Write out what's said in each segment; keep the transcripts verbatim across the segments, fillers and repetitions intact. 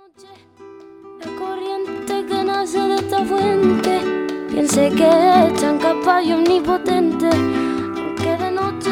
La corriente que nace de esta fuente, piense que es tan capaz y omnipotente, aunque de noche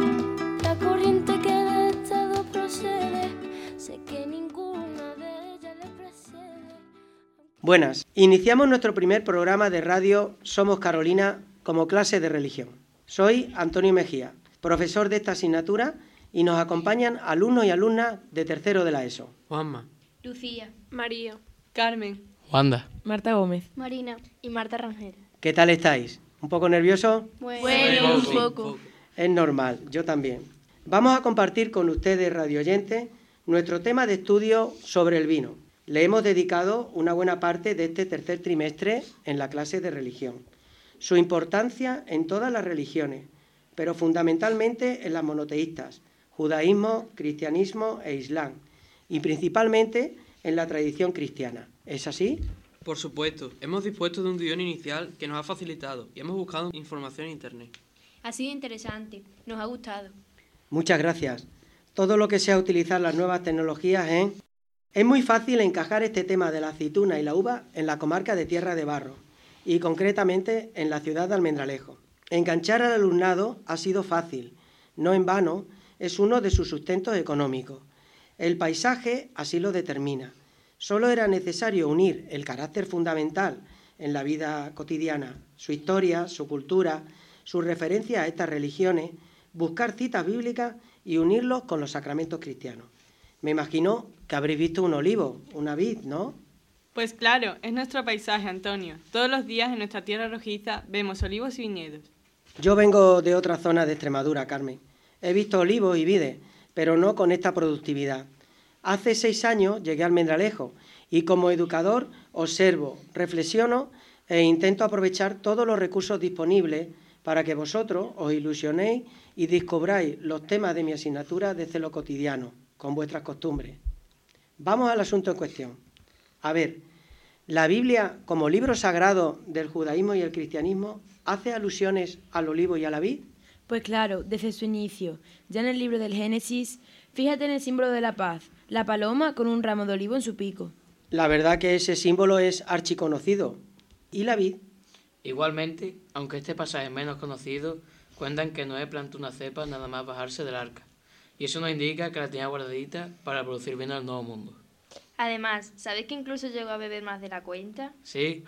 la corriente que de estado procede, sé que ninguna de ellas le precede. Buenas, iniciamos nuestro primer programa de radio Somos Carolina como clase de religión. Soy Antonio Mejía, profesor de esta asignatura, y nos acompañan alumnos y alumnas de tercero de la ESO. Juanma, Lucía, María, Carmen, Wanda, Marta Gómez, Marina y Marta Rangel. ¿Qué tal estáis? ¿Un poco nerviosos? Bueno, Bueno, un poco. Es normal, yo también. Vamos a compartir con ustedes, radioyentes, nuestro tema de estudio sobre el vino. Le hemos dedicado una buena parte de este tercer trimestre en la clase de religión. Su importancia en todas las religiones, pero fundamentalmente en las monoteístas, judaísmo, cristianismo e islam, y principalmente en la tradición cristiana. ¿Es así? por supuesto, hemos dispuesto de un guión inicial que nos ha facilitado y hemos buscado información en internet. Ha sido interesante, nos ha gustado. Muchas gracias. Todo lo que sea utilizar las nuevas tecnologías, ¿eh? Es muy fácil encajar este tema de la aceituna y la uva en la comarca de Tierra de Barro y concretamente en la ciudad de Almendralejo. Enganchar al alumnado ha sido fácil, no en vano, es uno de sus sustentos económicos. El paisaje así lo determina. Solo era necesario unir el carácter fundamental en la vida cotidiana, su historia, su cultura, su referencia a estas religiones, buscar citas bíblicas y unirlos con los sacramentos cristianos. Me imagino que habréis visto un olivo, una vid, ¿no? Pues claro, es nuestro paisaje, Antonio. Todos los días en nuestra tierra rojiza vemos olivos y viñedos. Yo vengo de otra zona de Extremadura, Carmen. He visto olivos y vides, pero no con esta productividad. Hace seis años llegué a Almendralejo y como educador observo, reflexiono e intento aprovechar todos los recursos disponibles para que vosotros os ilusionéis y descubráis los temas de mi asignatura desde lo cotidiano, con vuestras costumbres. Vamos al asunto en cuestión. A ver, ¿la Biblia, como libro sagrado del judaísmo y el cristianismo, hace alusiones al olivo y a la vid? Pues claro, desde su inicio. Ya en el libro del Génesis, fíjate en el símbolo de la paz, la paloma con un ramo de olivo en su pico. La verdad que ese símbolo es archiconocido. ¿Y la vid? Igualmente, aunque este pasaje es menos conocido, cuentan que Noé plantó una cepa nada más bajarse del arca. Y eso nos indica que la tenía guardadita para producir vino al Nuevo Mundo. Además, ¿sabes que incluso llegó a beber más de la cuenta? Sí.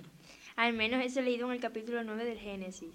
Al menos eso he leído en el capítulo nueve del Génesis.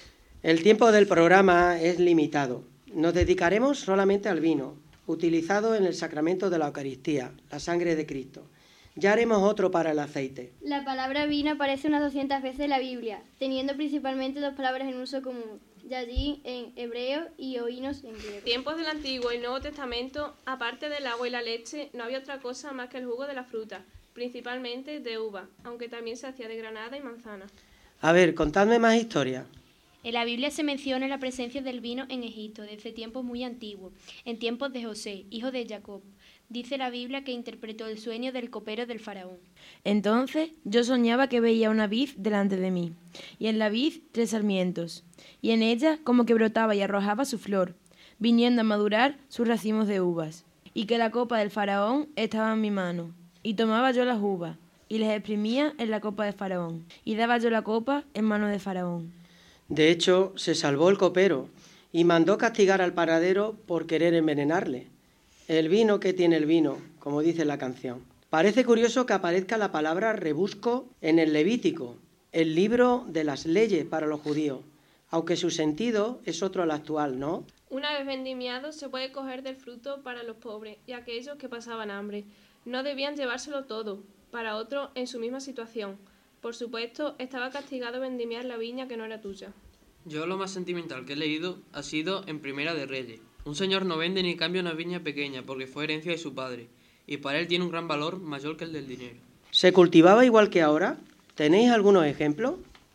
El tiempo del programa es limitado. Nos dedicaremos solamente al vino, utilizado en el sacramento de la Eucaristía, la sangre de Cristo. Ya haremos otro para el aceite. La palabra vino aparece unas doscientas veces en la Biblia, teniendo principalmente dos palabras en uso común, yadí en hebreo y oínos en griego. Tiempos del Antiguo y Nuevo Testamento, aparte del agua y la leche, no había otra cosa más que el jugo de la fruta, principalmente de uva, aunque también se hacía de granada y manzana. A ver, contadme más historias. En la Biblia se menciona la presencia del vino en Egipto desde tiempos muy antiguos, en tiempos de José, hijo de Jacob. Dice la Biblia que interpretó el sueño del copero del faraón. Entonces yo soñaba que veía una vid delante de mí, y en la vid tres sarmientos, y en ella como que brotaba y arrojaba su flor, viniendo a madurar sus racimos de uvas, y que la copa del faraón estaba en mi mano, y tomaba yo las uvas, y las exprimía en la copa de faraón, y daba yo la copa en mano de faraón. De hecho, se salvó el copero y mandó castigar al panadero por querer envenenarle. El vino que tiene el vino, como dice la canción. Parece curioso que aparezca la palabra rebusco en el Levítico, el libro de las leyes para los judíos, aunque su sentido es otro al actual, ¿no? Una vez vendimiado se puede coger del fruto para los pobres y aquellos que pasaban hambre. No debían llevárselo todo, para otro en su misma situación. Por supuesto, estaba castigado vendimiar la viña que no era tuya. Yo lo más sentimental que he leído ha sido en Primera de Reyes. Un señor no vende ni cambia una viña pequeña porque fue herencia de su padre, y para él tiene un gran valor mayor que el del dinero. ¿Se cultivaba igual que ahora? ¿Tenéis algunos ejemplos?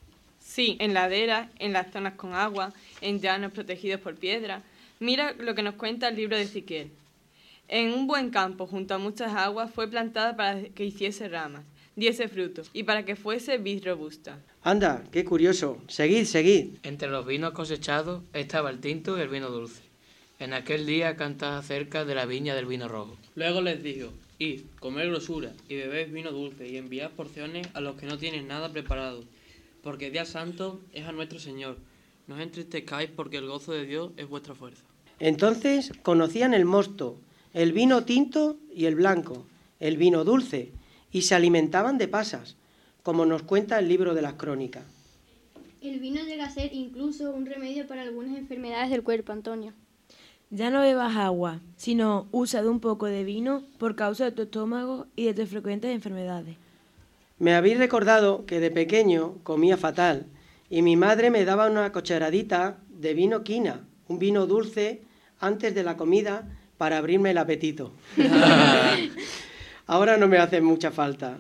Sí, en laderas, en las zonas con agua, en llanos protegidos por piedra. Mira lo que nos cuenta el libro de Ezequiel. En un buen campo, junto a muchas aguas, fue plantada para que hiciese ramas, diese frutos, y para que fuese vid robusta. Anda, qué curioso. Seguid, seguid. Entre los vinos cosechados estaba el tinto y el vino dulce. En aquel día cantaba acerca de la viña del vino rojo. Luego les dijo, Id, comed grosura, y bebed vino dulce, y enviad porciones a los que no tienen nada preparado, porque día santo es a nuestro Señor. No os entristezcáis, porque el gozo de Dios es vuestra fuerza. Entonces conocían el mosto, el vino tinto y el blanco, el vino dulce, y se alimentaban de pasas, como nos cuenta el libro de las Crónicas. El vino llega a ser incluso un remedio para algunas enfermedades del cuerpo, Antonio. Ya no bebas agua, sino usa de un poco de vino por causa de tu estómago y de tus frecuentes enfermedades. Me habéis recordado que de pequeño comía fatal y mi madre me daba una cucharadita de vino quina, un vino dulce, antes de la comida para abrirme el apetito. Ahora no me hace mucha falta.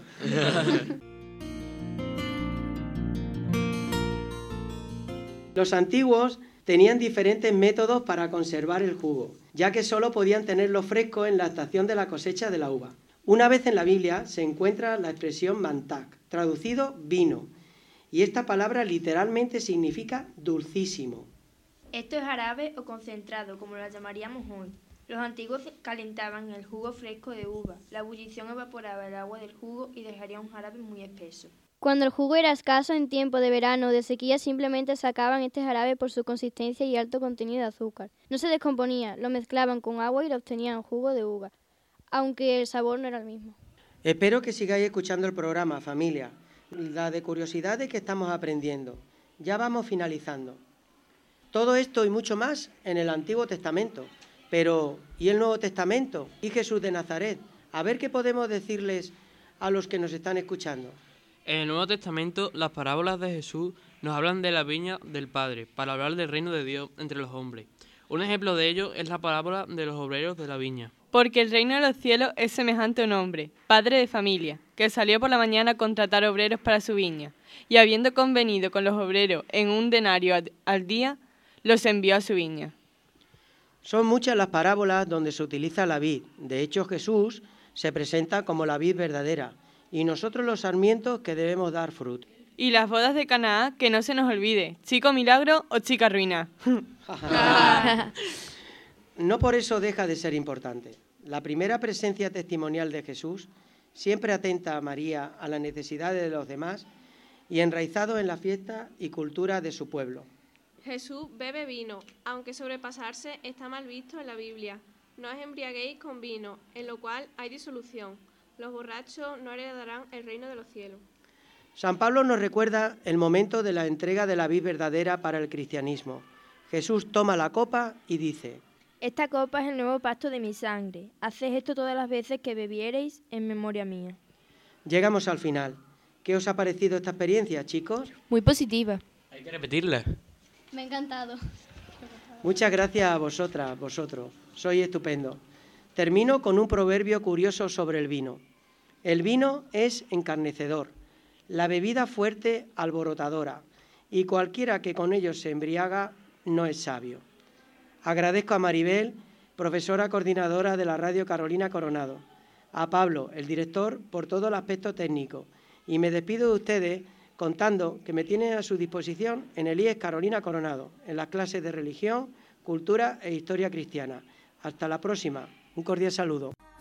Los antiguos tenían diferentes métodos para conservar el jugo, ya que solo podían tenerlo fresco en la estación de la cosecha de la uva. Una vez en la Biblia se encuentra la expresión mantac, traducido vino, y esta palabra literalmente significa dulcísimo. Esto es jarabe o concentrado, como lo llamaríamos hoy. Los antiguos calentaban el jugo fresco de uva. La ebullición evaporaba el agua del jugo y dejaría un jarabe muy espeso. Cuando el jugo era escaso en tiempo de verano o de sequía, simplemente sacaban este jarabe por su consistencia y alto contenido de azúcar. No se descomponía, lo mezclaban con agua y lo obtenían jugo de uva, aunque el sabor no era el mismo. Espero que sigáis escuchando el programa, familia. La de curiosidades que estamos aprendiendo. Ya vamos finalizando. Todo esto y mucho más en el Antiguo Testamento. Pero, ¿y el Nuevo Testamento? ¿Y Jesús de Nazaret? A ver qué podemos decirles a los que nos están escuchando. En el Nuevo Testamento, las parábolas de Jesús nos hablan de la viña del Padre, para hablar del reino de Dios entre los hombres. Un ejemplo de ello es la parábola de los obreros de la viña. Porque el reino de los cielos es semejante a un hombre, padre de familia, que salió por la mañana a contratar obreros para su viña, y habiendo convenido con los obreros en un denario al día, los envió a su viña. Son muchas las parábolas donde se utiliza la vid. De hecho, Jesús se presenta como la vid verdadera, y nosotros los sarmientos que debemos dar fruto. Y las bodas de Canaá, que no se nos olvide, chico milagro o chica ruina. No por eso deja de ser importante. La primera presencia testimonial de Jesús, siempre atenta a María, a las necesidades de los demás y enraizado en la fiesta y cultura de su pueblo. Jesús bebe vino, aunque sobrepasarse está mal visto en la Biblia. No os embriaguéis con vino, en lo cual hay disolución. Los borrachos no heredarán el reino de los cielos. San Pablo nos recuerda el momento de la entrega de la vid verdadera para el cristianismo. Jesús toma la copa y dice: Esta copa es el nuevo pacto de mi sangre. Haced esto todas las veces que bebiereis en memoria mía. Llegamos al final. ¿Qué os ha parecido esta experiencia, chicos? Muy positiva. Hay que repetirla. Me ha encantado. Muchas gracias a vosotras, vosotros. Sois estupendo. Termino con un proverbio curioso sobre el vino. El vino es encarnecedor, la bebida fuerte alborotadora, y cualquiera que con ello se embriaga no es sabio. Agradezco a Maribel, profesora coordinadora de la Radio Carolina Coronado, a Pablo, el director, por todo el aspecto técnico, y me despido de ustedes contando que me tienen a su disposición en el I E S Carolina Coronado, en las clases de religión, cultura e historia cristiana. Hasta la próxima. Un cordial saludo.